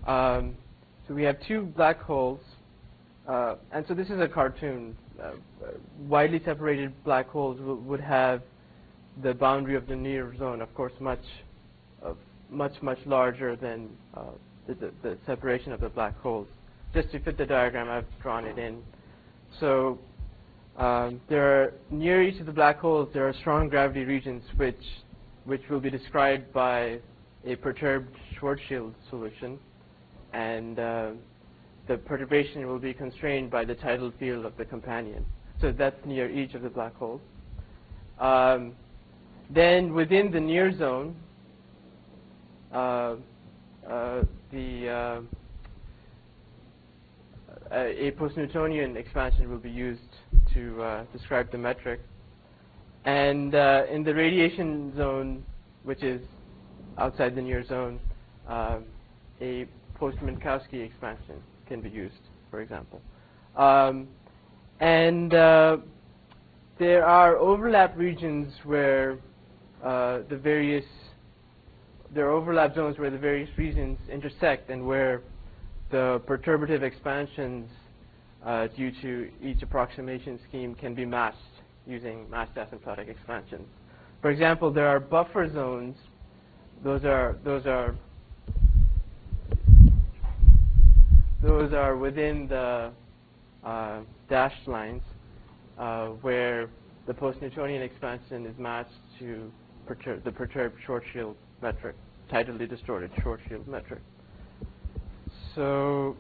So we have two black holes, and so this is a cartoon. Widely separated black holes would have the boundary of the near zone, of course, much larger than the separation of the black holes. Just to fit the diagram, I've drawn it in. So near each of the black holes, there are strong gravity regions which will be described by a perturbed Schwarzschild solution, and the perturbation will be constrained by the tidal field of the companion. So that's near each of the black holes. Then within the near zone, a post-Newtonian expansion will be used to describe the metric. And in the radiation zone, which is outside the near zone, a post-Minkowski expansion can be used, for example. And there are overlap regions where there are overlap zones where the various regions intersect and where the perturbative expansions due to each approximation scheme can be matched using matched asymptotic expansions. For example, there are buffer zones. Those are within the dashed lines where the post-Newtonian expansion is matched to the perturbed Schwarzschild metric, tidally distorted Schwarzschild metric. So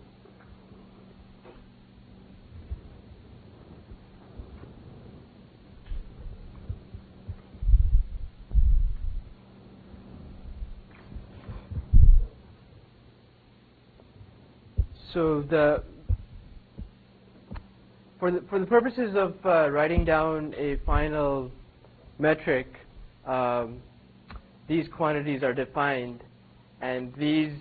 for the purposes of writing down a final metric, these quantities are defined, and these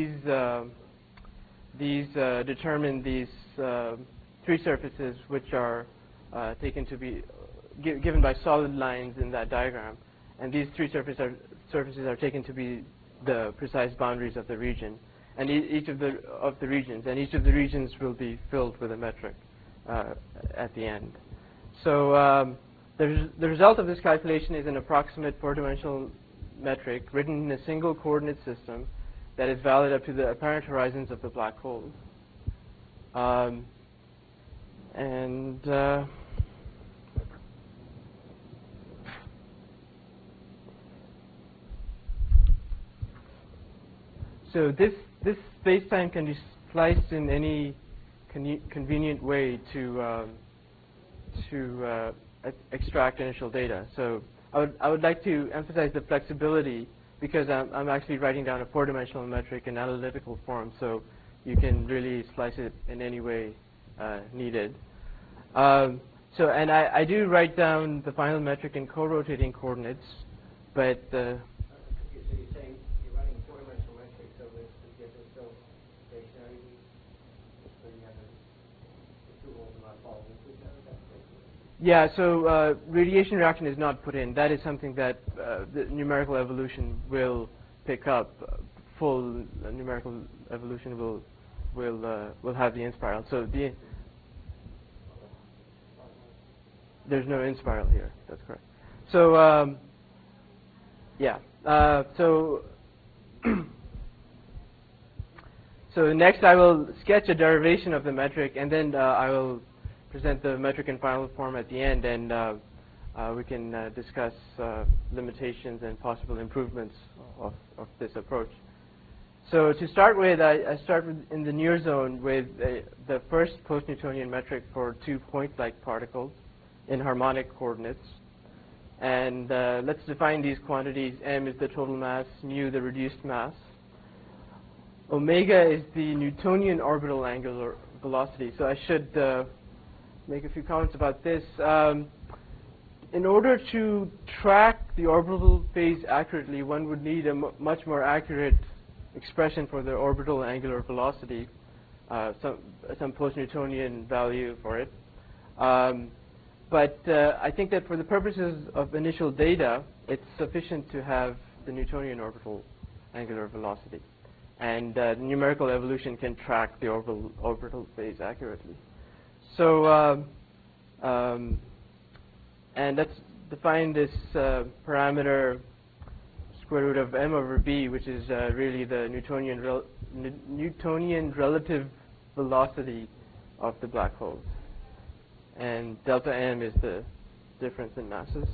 determine these three surfaces, which are taken to be given by solid lines in that diagram, and these three surfaces are taken to be the precise boundaries of the region, and each of the regions will be filled with a metric at the end. So the result of this calculation is an approximate four-dimensional metric written in a single coordinate system that is valid up to the apparent horizons of the black holes. So this spacetime can be sliced in any convenient way to extract initial data. So I would like to emphasize the flexibility, because I'm actually writing down a four-dimensional metric in analytical form, so you can really slice it in any way needed. And I do write down the final metric in co-rotating coordinates, but so you're saying you're writing a four-dimensional metric, so the dip is still stationary, so you have the two holes are not falling into each other? yeah, so radiation reaction is not put in. That is something that the numerical evolution will pick up. Full numerical evolution will have the inspiral. So there's no inspiral here. That's correct. So yeah. So next I will sketch a derivation of the metric, and then I will present the metric in final form at the end, and we can discuss limitations and possible improvements of this approach. So to start with, I start in the near zone with the first post-Newtonian metric for two point-like particles in harmonic coordinates. And let's define these quantities. M is the total mass, mu the reduced mass. Omega is the Newtonian orbital angular velocity. So I should make a few comments about this. In order to track the orbital phase accurately, one would need a much more accurate expression for the orbital angular velocity, some post-Newtonian value for it. But I think that for the purposes of initial data, it's sufficient to have the Newtonian orbital angular velocity. and numerical evolution can track the orbital phase accurately. So, and let's define this parameter square root of m over b, which is really the Newtonian relative velocity of the black holes. And delta m is the difference in masses.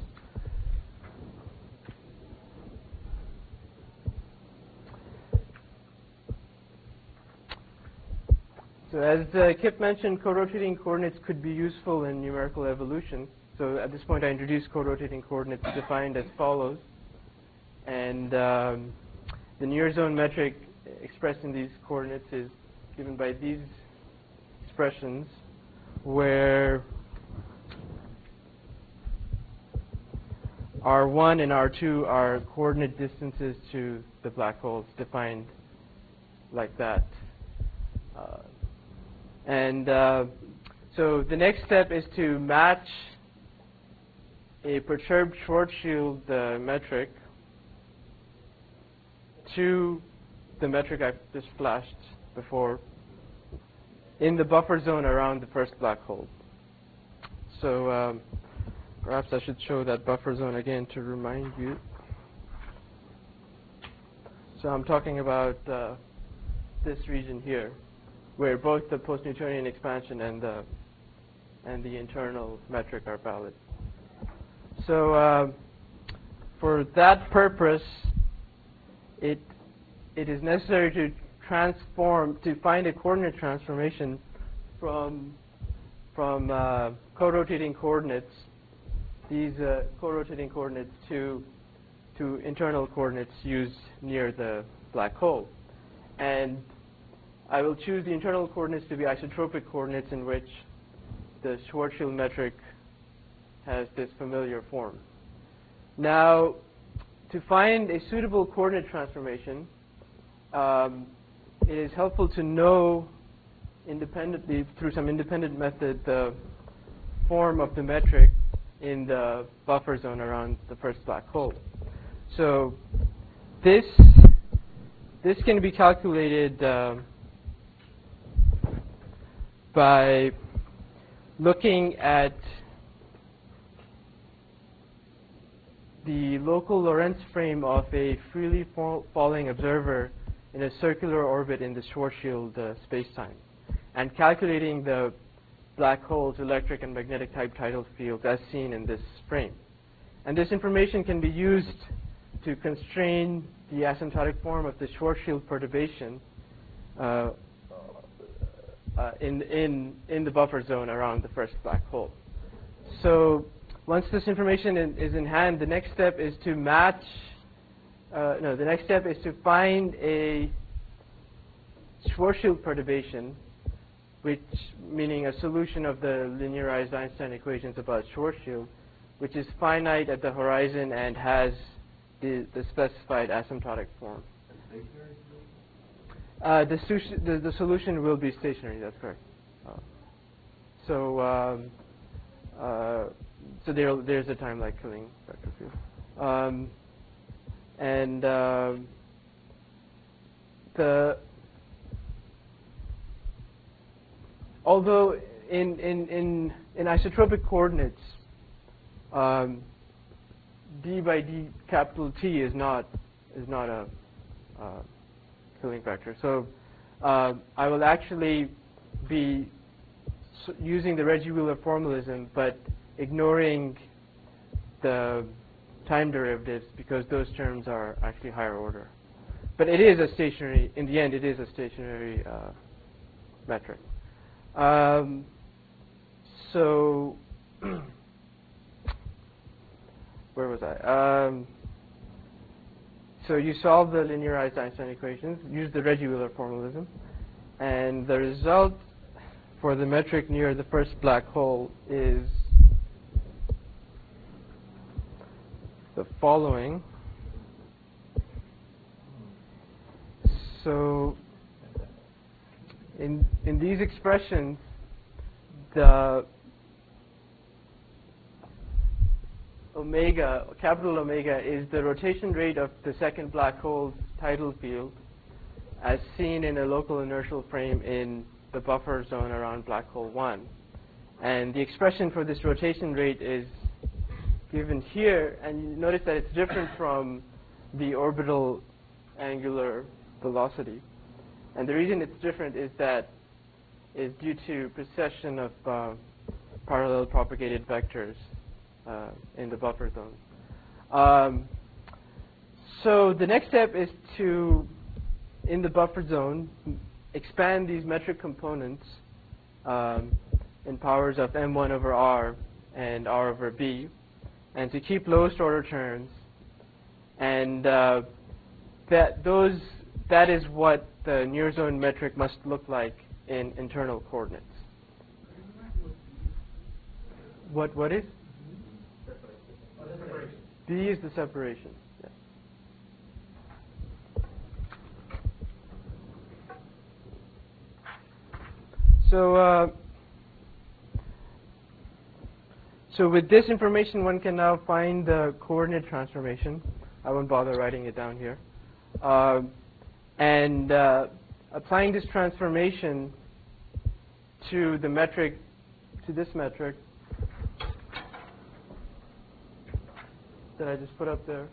So as Kip mentioned, co-rotating coordinates could be useful in numerical evolution. So at this point, I introduced co-rotating coordinates defined as follows. And the near zone metric expressed in these coordinates is given by these expressions, where R1 and R2 are coordinate distances to the black holes, defined like that. So the next step is to match a perturbed Schwarzschild metric to the metric I've just flashed before in the buffer zone around the first black hole. So perhaps I should show that buffer zone again to remind you. So I'm talking about this region here, where both the post-Newtonian expansion and the internal metric are valid. So for that purpose, it is necessary to find a coordinate transformation from co-rotating coordinates, these co-rotating coordinates to internal coordinates used near the black hole. And I will choose the internal coordinates to be isotropic coordinates in which the Schwarzschild metric has this familiar form. Now, to find a suitable coordinate transformation, it is helpful to know independently, through some independent method, the form of the metric in the buffer zone around the first black hole. So this can be calculated by looking at the local Lorentz frame of a freely falling observer in a circular orbit in the Schwarzschild spacetime, and calculating the black hole's electric and magnetic type tidal fields as seen in this frame. And this information can be used to constrain the asymptotic form of the Schwarzschild perturbation in the buffer zone around the first black hole. So once this information is in hand, the next step is to the next step is to find a Schwarzschild perturbation, meaning a solution of the linearized Einstein equations about Schwarzschild, which is finite at the horizon and has the specified asymptotic form. The solution will be stationary. That's correct. So there's a time-like killing vector field, although in isotropic coordinates, d by d capital T is not a killing factor. So I will actually be using the Reggie-Wheeler formalism, but ignoring the time derivatives because those terms are actually higher order. But it is a stationary, in the end, it is a stationary metric. So where was I? So you solve the linearized Einstein equations, use the Reggie-Wheeler formalism, and the result for the metric near the first black hole is the following. So in these expressions, the omega, capital omega, is the rotation rate of the second black hole's tidal field, as seen in a local inertial frame in the buffer zone around black hole 1. And the expression for this rotation rate is given here, and you notice that it's different from the orbital angular velocity. And the reason it's different is due to precession of parallel propagated vectors in the buffer zone. So the next step is to, in the buffer zone, expand these metric components in powers of m1 over r and r over b, and to keep lowest order terms. And that is what the near zone metric must look like in internal coordinates. What is? B is the separation. Yeah. So with this information, one can now find the coordinate transformation. I won't bother writing it down here. And applying this transformation to the metric, to this metric that I just put up there,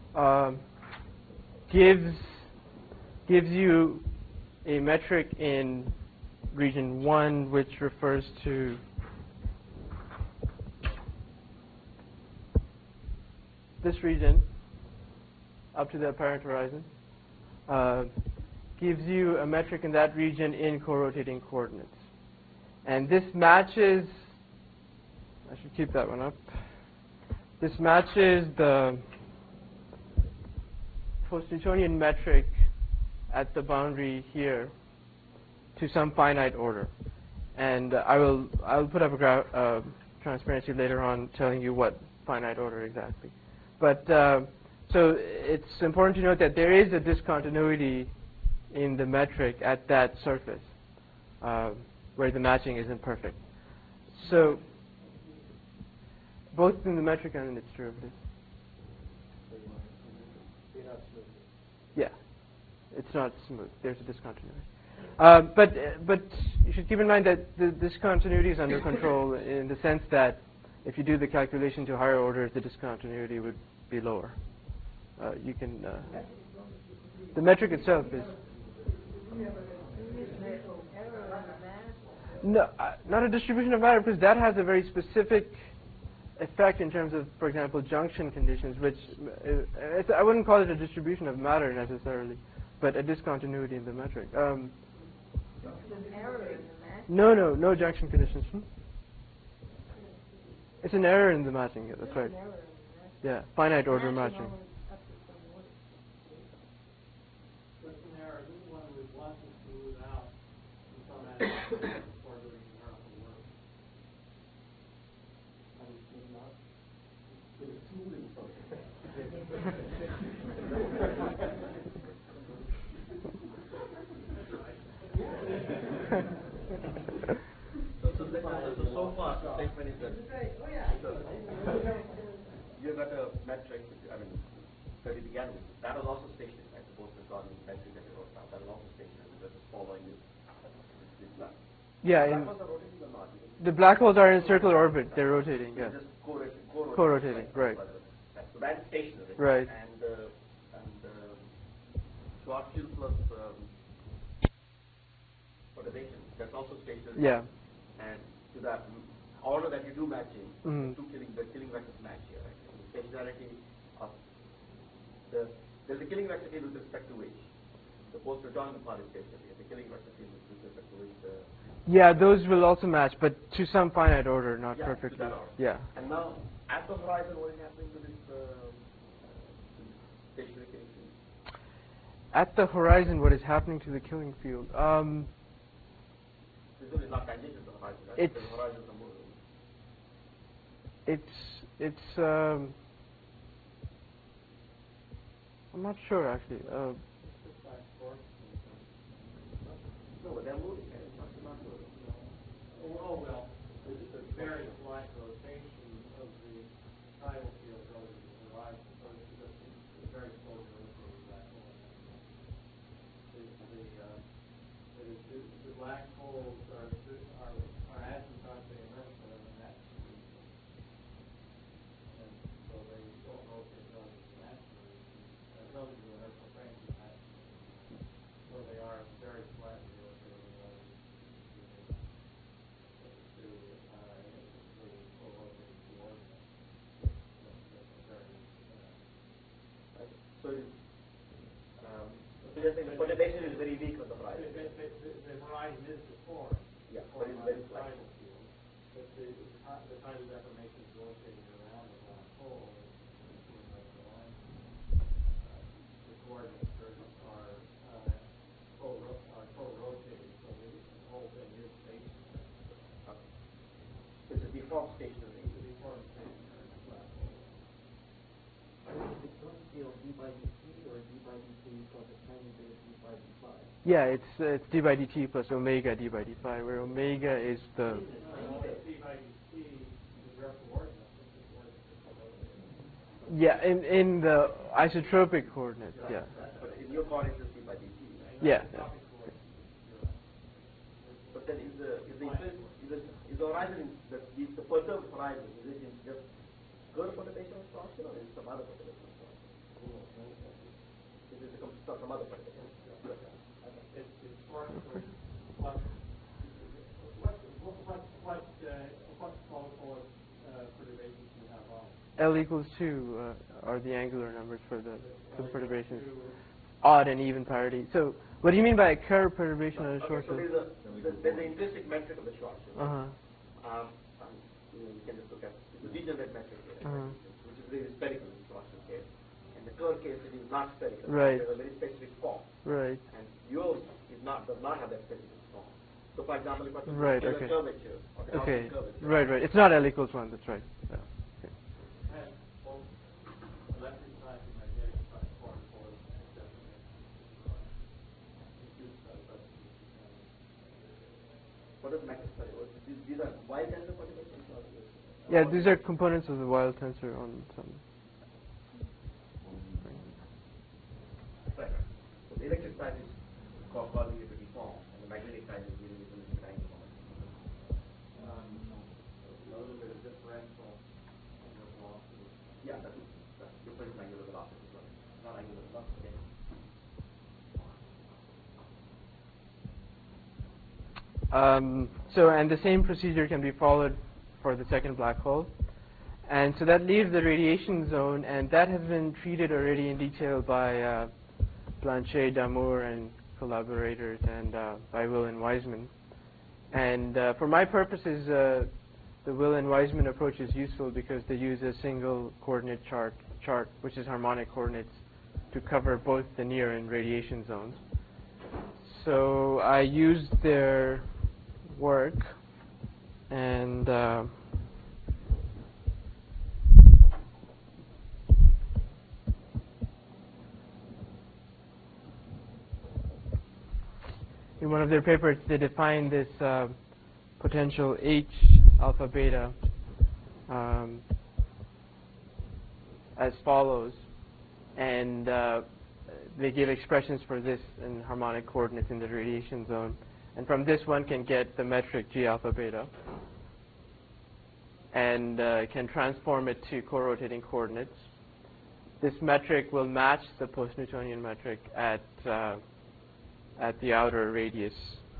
gives you a metric in region 1, which refers to this region up to the apparent horizon, gives you a metric in that region in co-rotating coordinates. And this matches, I should keep that one up. This matches the post-Newtonian metric at the boundary here to some finite order. And I'll put up a transparency later on telling you what finite order exactly. But so it's important to note that there is a discontinuity in the metric at that surface where the matching isn't perfect. So both in the metric and in its derivative. Yeah, it's not smooth. There's a discontinuity. But you should keep in mind that the discontinuity is under control in the sense that if you do the calculation to higher orders, the discontinuity would be lower. You can the metric itself is no, not a distribution of matter, because that has a very specific effect in terms of, for example, junction conditions, which I wouldn't call it a distribution of matter necessarily, but a discontinuity in the metric. No junction conditions. It's an error in the matching. Yeah, that's right. Yeah, finite order matching. So far, the statement is that you got a metric, that it began with. That was also stationary, I suppose, the Gaussian metric that you wrote down. That was also stationary, just following this line. Yeah, the black holes are in circular orbit. They're rotating. Yeah. Just co-rotating, right. So that's stationary. Right. And Schwarzschild plus polarization, that's also stationary. Yeah. And to that order that you do matching, Mm-hmm. the killing vectors match here. Right? The stationarity of there's a killing vector field with respect to which the post-Newtonian part is stationary. The killing vector field with respect to which yeah, those will also match, but to some finite order, not perfectly. To that order. Yeah. And now, at the horizon, what is happening to this stationary killing field? At the horizon, what is happening to the killing field? This one is not tangential to the horizon, right? The horizon is moving. I'm not sure actually. No, but they're moving. It's not moving. Oh, well, it's a very slight rotation of the tidal field relative to the horizon, so it's just a very slow rotation of that hole. The the black holes are asymptotically inertial in that speed. And so they don't rotate relative to inertial frames in that speed. So they are very slightly rotating relative to the co-rotating coordinate. So you're saying the perturbation is very weak on the horizon. The horizon is deformed. Yeah, but it's very slight. But the tidal deformation is rotating around the black hole. The coordinates are co-rotating, so the whole thing is stationary. It's a deformed stationary. It's a deformed stationary black hole. It's going to be on d by dt or d by dt plus a tiny bit of d by d phi. Yeah, it's d by dt plus omega d by d phi, where omega is the... d by dt is your coordinate. Yeah, in the isotropic coordinates, yeah. But in your coordinates it's d by dt. Right? Yeah. But then is the horizon, the perturbed horizon, is it just good perturbation structure or is it some other perturbation structure? Is it some other perturbation structure? It's sort of what molecular perturbations do you have on? L equals 2 are the angular numbers for the perturbations. Odd and even parity. So what do you mean by a curved perturbation on a short So there's the intrinsic metric of the structure. We can just look at the degenerate metric here, which is really spherical in the structure case. In the curve case, it is not spherical. Right. It has a very specific form. Right. And yours does not have that specific form. So, for example, if I took Right, the okay. curvature, or the Okay. curvature, Right. It's not L equals 1. That's right. Yeah. Okay. And both electric side and magnetic side form for what is magnetic study? These are wild tensor perturbations? Yeah, these are components of the wild tensor on some. Right. So the electric side is causing it to deform, and the magnetic side is giving it a little bit angle. a little bit of differential angular velocity. Yeah, that's different angular velocity. Not angular velocity. And the same procedure can be followed for the second black hole. And so that leaves the radiation zone, and that has been treated already in detail by Blanchet, Damour, and collaborators, and by Will and Wiseman. And for my purposes, the Will and Wiseman approach is useful because they use a single coordinate chart, which is harmonic coordinates, to cover both the near and radiation zones. So I used their work, and in one of their papers, they define this potential H alpha beta as follows, and they give expressions for this in harmonic coordinates in the radiation zone. And from this one can get the metric G alpha beta and can transform it to co-rotating coordinates. This metric will match the post-Newtonian metric at the outer radius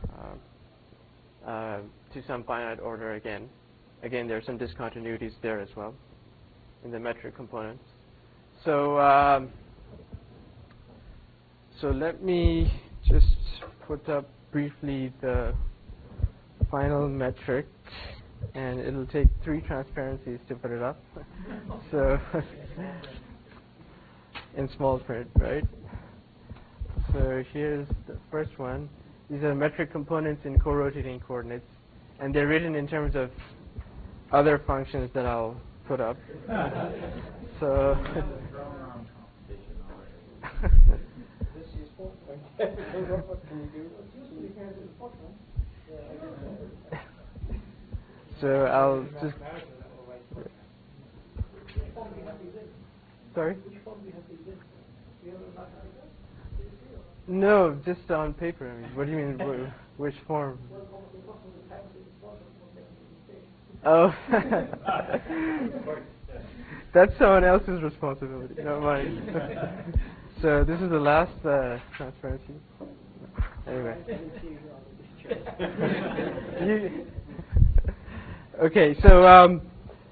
to some finite order again. Again, there are some discontinuities there as well in the metric components. So so let me just put up briefly the final metric, and it'll take 3 transparencies to put it up. So in small print, right? So here's the first one. These are metric components in co-rotating coordinates, and they're written in terms of other functions that I'll put up. So so I'll just sorry. No, just on paper. I mean, what do you mean? Which form? Oh, that's someone else's responsibility, not mine. So this is the last transparency. Anyway. Okay, so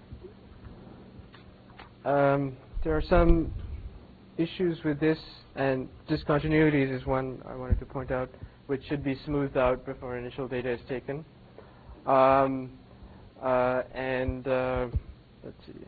there are some issues with this, and discontinuities is one I wanted to point out, which should be smoothed out before initial data is taken. Let's see.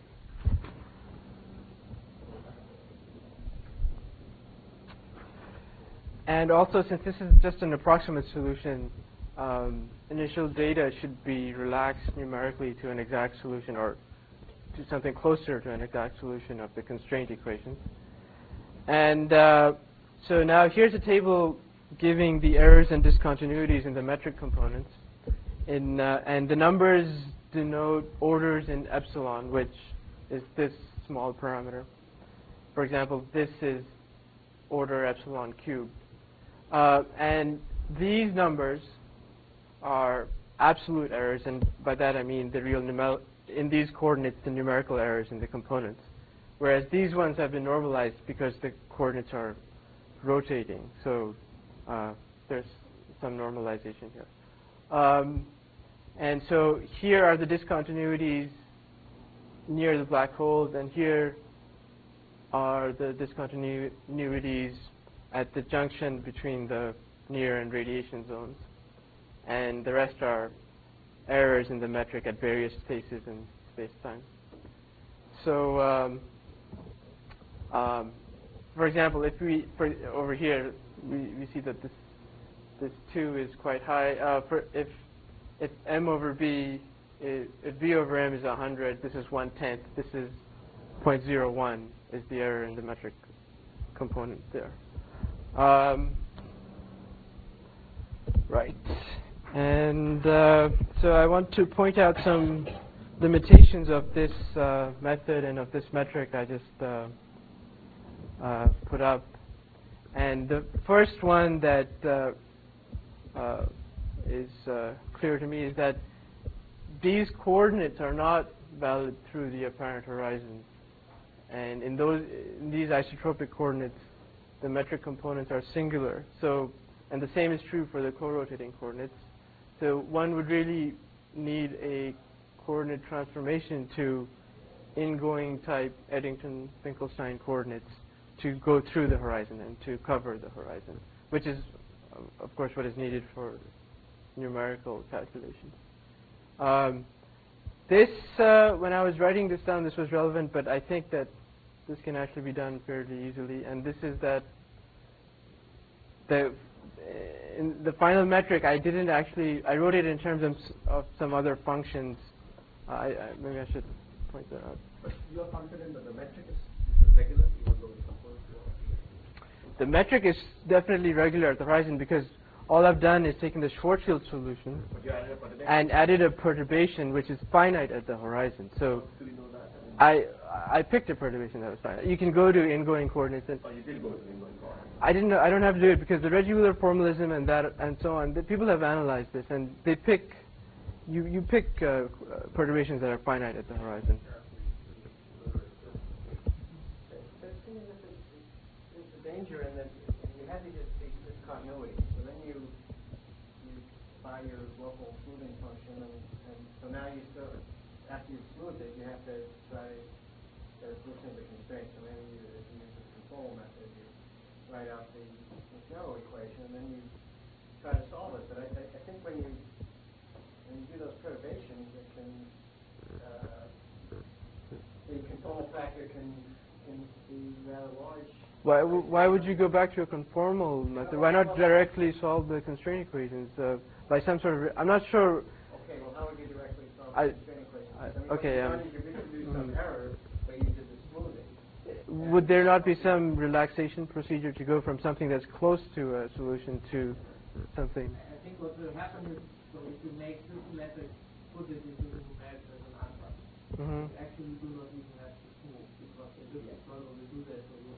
And also, since this is just an approximate solution, initial data should be relaxed numerically to an exact solution, or to something closer to an exact solution of the constraint equations. And so now here's a table giving the errors and discontinuities in the metric components. And the numbers denote orders in epsilon, which is this small parameter. For example, this is order epsilon cubed. And these numbers are absolute errors, and by that I mean the real in these coordinates, the numerical errors in the components. Whereas these ones have been normalized because the coordinates are rotating. So there's some normalization here. And so here are the discontinuities near the black holes, and here are the discontinuities at the junction between the near and radiation zones. And the rest are errors in the metric at various places in space-time. So for example, if over here, we see that this 2 is quite high. If m over b, if b over m is 100, this is 1/10. This is 0.01 is the error in the metric component there. Right. And so I want to point out some limitations of this method and of this metric I just put up. And the first one that is clear to me is that these coordinates are not valid through the apparent horizon. And in these isotropic coordinates, the metric components are singular. So, and the same is true for the co-rotating coordinates. So one would really need a coordinate transformation to ingoing type Eddington-Finkelstein coordinates to go through the horizon and to cover the horizon, which is, of course, what is needed for numerical calculations. When I was writing this down, this was relevant, but I think that this can actually be done fairly easily. And this is that in the final metric, I wrote it in terms of some other functions. Maybe I should point that out. But you are confident that the metric is regular, even though the components are? The metric is definitely regular at the horizon because all I've done is taken the Schwarzschild solution and added a perturbation which is finite at the horizon. So do we know that? I picked a perturbation that was finite. You can go to ingoing coordinates. And you did go to ingoing coordinates. I didn't know. I don't have to do it because the regular formalism and that and so on. The people have analyzed this and they pick. You pick perturbations that are finite at the horizon. There's a danger in that you have these discontinuities. So then you buy your local smoothing function, and so now you still, after you've smoothed it, you have to try to loosen the constraints. So maybe you use the control method. You write out the Snell equation, and then you try to solve it. But I think when you do those perturbations, it can the conformal factor can be rather large. Why would you go back to a conformal method? Why not directly solve the constraint equations by some sort of? I'm not sure. Okay, well, how would you directly solve the constraint equations? Okay. You reproduce some errors, but you did the smoothing. Would there not be some relaxation procedure to go from something that's close to a solution to something? I think what will happen is, so if you make this method, put it into the numeric as an answer, you actually do not even have to smooth, because the different solver will do that for you anyway.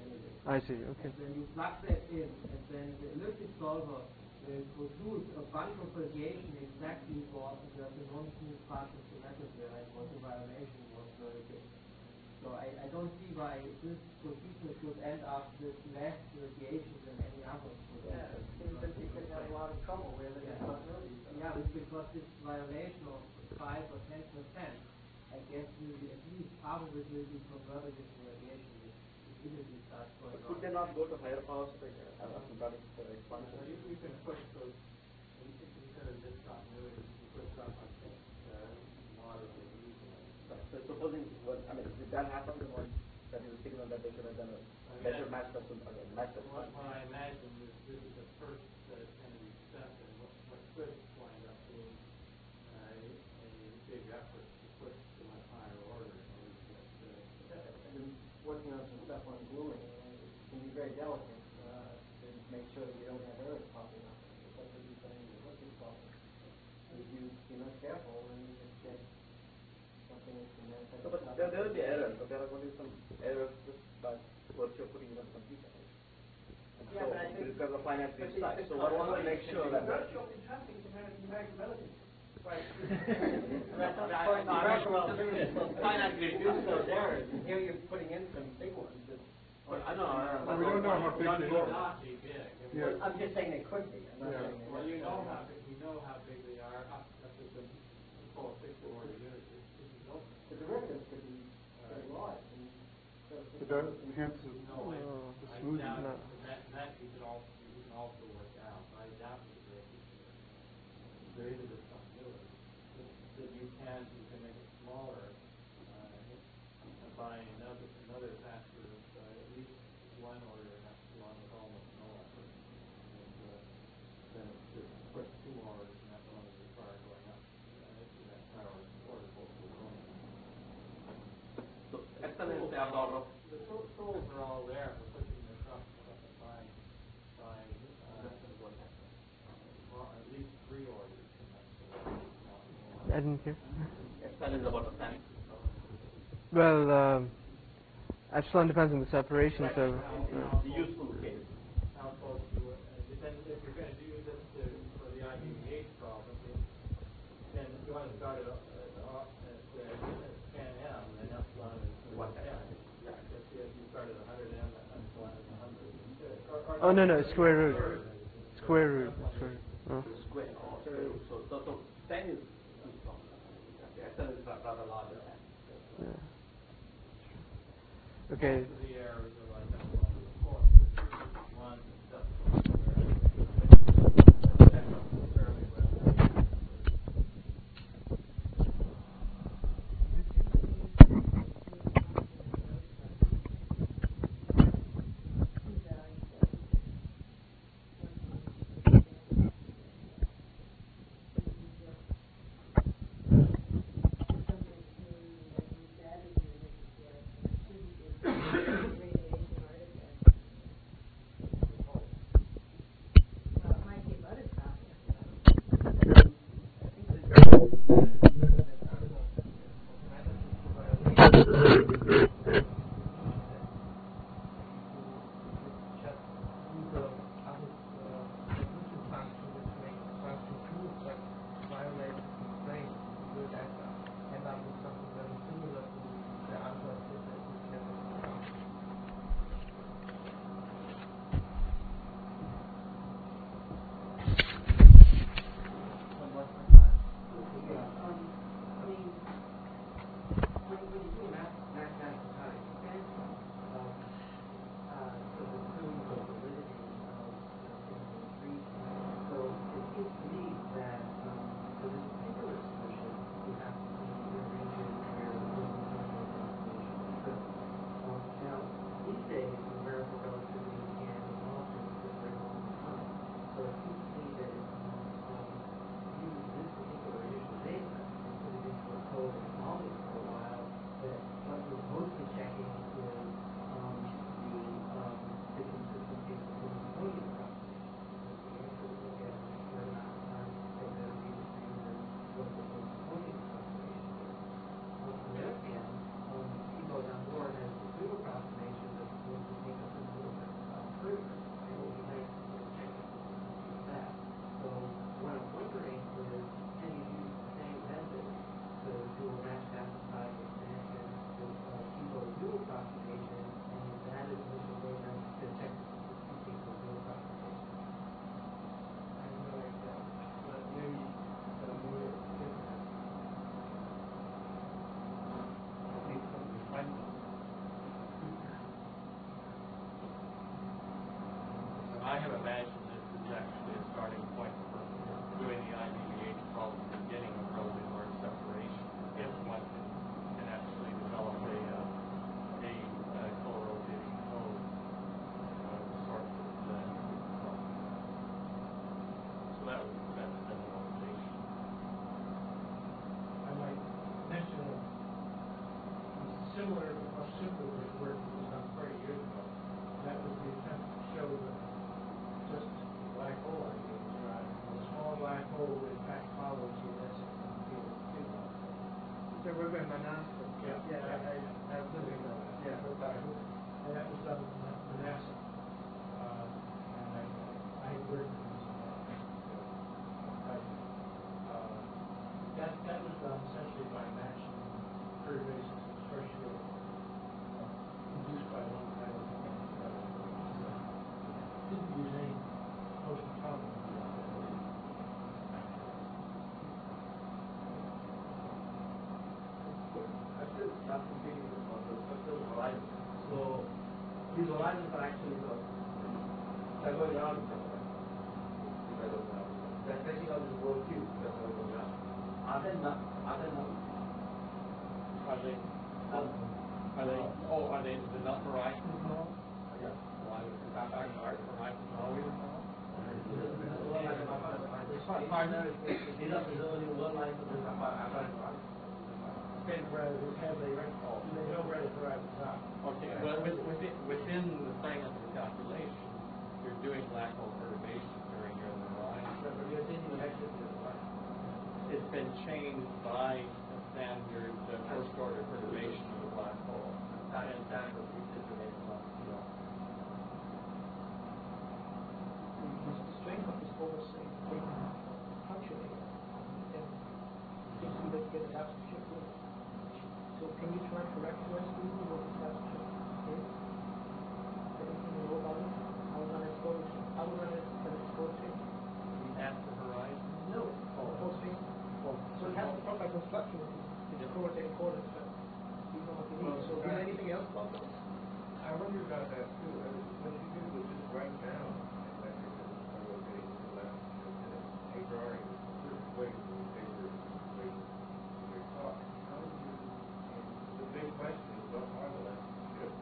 I see. Okay. And then you plug that in, and then the elliptic solver will produce a bunch of radiation exactly for the non-smooth part of the method where I was the violation was very big. So I don't see why this procedure should end up with less radiation than any other procedure. Yeah, it seems that you could have a lot of trouble where there's continuity. Yeah, it's because this violation of 5 or 10%, I guess will be at least half of it will be converted into radiation, which immediately starts going on. Could they not go to higher powers like asymptotic expansion? You can push those, instead of discontinuity, you push stuff like that, moderately easily. So supposing, did that happen the one that is a signal that they should have done they should match the match the What I imagine is this is the first Kennedy step, and what could wind up being a big effort to push to a much higher order in order to get I've been working on some stuff on blooming, and it can be very delicate to make sure that you don't have errors popping up. That's what you're saying, what's this problem? If you're not careful, then you just get something that's in that type So, of but stuff. there will be errors, but there are going to be some errors just by virtue of putting it on the computer. And Yeah, so but I think because of finite but size. the So what want to make sure that virtual contrasting numerical relatives. Right. That's Finite reduce those errors, and here you're putting in some big ones. I know. We don't know how big they are. not be big. Yeah. I'm just saying they could be. I'm not Yeah. saying they Well, you know necessarily how big they are up to the full 6 order units. The derivatives could be very large. And so But that enhances No, the I smoothing. doubt No. that you can also work out. I doubt that there is a continuity. That you can make it smaller by another factor of at least 1 order and epsilon with almost no effort. And then it's put 2 orders and epsilon is required going up to that power order going. So epsilon is the order of The tools are all there for pushing the stuff by well, at least 3 orders. I didn't hear. epsilon is about the same. Well, epsilon depends on the separation, so. The useful case. How close to it depends if you're going to use this for the IBVH problem. Then you want to start it at 10 m, then epsilon is 1 m. Yeah, if you start at 100 m, epsilon is 100. Oh no, square root. Square root. Oh. Square. So 10 is too strong. Epsilon is rather larger. Yeah. Okay. The errors are like epsilon to the 4th, which is 1 Radiation similar, or simpler work that was done 30 years ago. That was the attempt to show that just black hole idea was right. A small black hole in fact follows the density of the field of the big black hole. So we're going to announce it. I was living on that. And that was done with NASA. And I worked with this that was done essentially by matching perturbations of the first field induced by one kind of didn't use any motion problem. I'm still not completing the structural horizon. So these horizons are actually circling around each other. They're stretching out this whole cube that's circling around. Are they not? Are they the nut horizons now? Yeah. Why would the back horizons always now? These are preserving one line of this apparent horizon. They know where the horizons are. Okay, well, within the frame of the calculation, you're doing black hole perturbation during your horizon. But you're taking the next step to the horizon. It's been changed by a standard first order perturbation of the black hole. That is standard. It remains not. The strength of this whole thing punctuating and seems to get an absent shift with it. So can you try to recognize people what this absent shift is? Anything you know about it? How long it's going to? How long it's going to? At the horizon? No, the whole thing. So it has the proper construction. It's coordinating coordinates, but you know what you need. So is there anything else about this? I wonder about that too. What you do is just write down metrics of rotating to the left and a drawing of certain ways in the paper way you talk. How do you, the big question is what are the left shifts?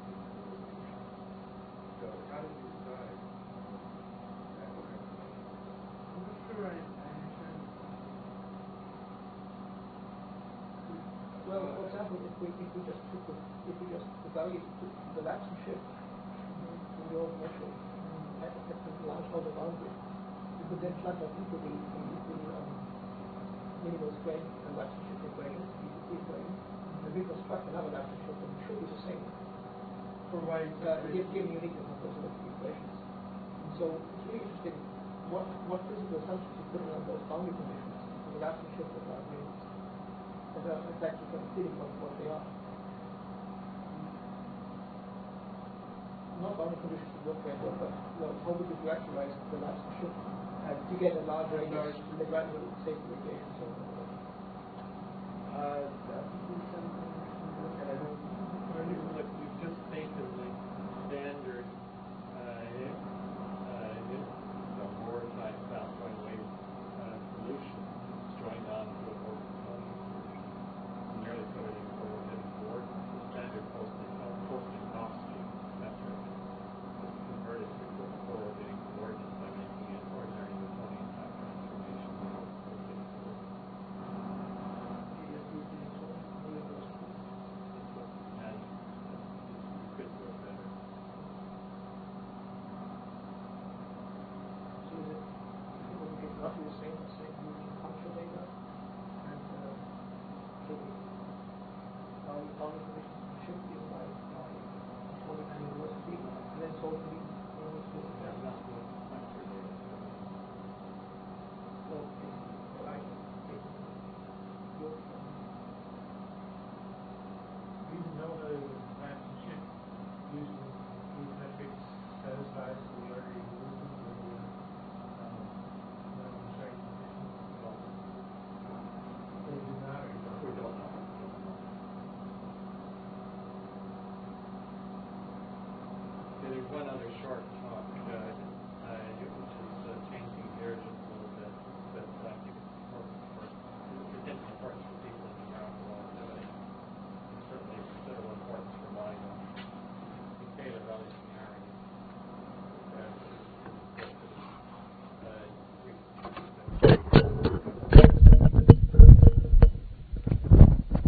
So how do you decide that kind of thing? I'm not sure I understand. Well, for example, if we just evaluate the lapse shift in the old measure at the large order boundary, we could then plug that into the minimal strain and lapse shift equation, the equation, and reconstruct another lapse shift, and it should be the same. Providing Given uniqueness of those equations. So it's really interesting what physical assumptions you put on those boundary conditions for the lapse shift of our means. And it's actually got a feeling of what they are. Not boundary conditions would work very well, but how would you characterize the lapse shift to get a large radius in the gradual safety equation? So, that would be something to look at. I don't Look, you just think of the standard the Moore type south-going wave solution joined on to a orthogonal solution. Nearly put it in coordinates. The standard posting Gaussian metric was converted to coordinating coordinates by making an ordinary Newtonian type transformation. And you could do it better. so is it would be roughly the same using functional data and boundary conditions shifting by order and velocity, and then solve the Yeah, not with vector data. well, horizon your We didn't know whether it was mass and shift using these metrics satisfies the area movement or the minimum strength conditions. Well, they do not, or don't. We don't know. Okay, there's one other short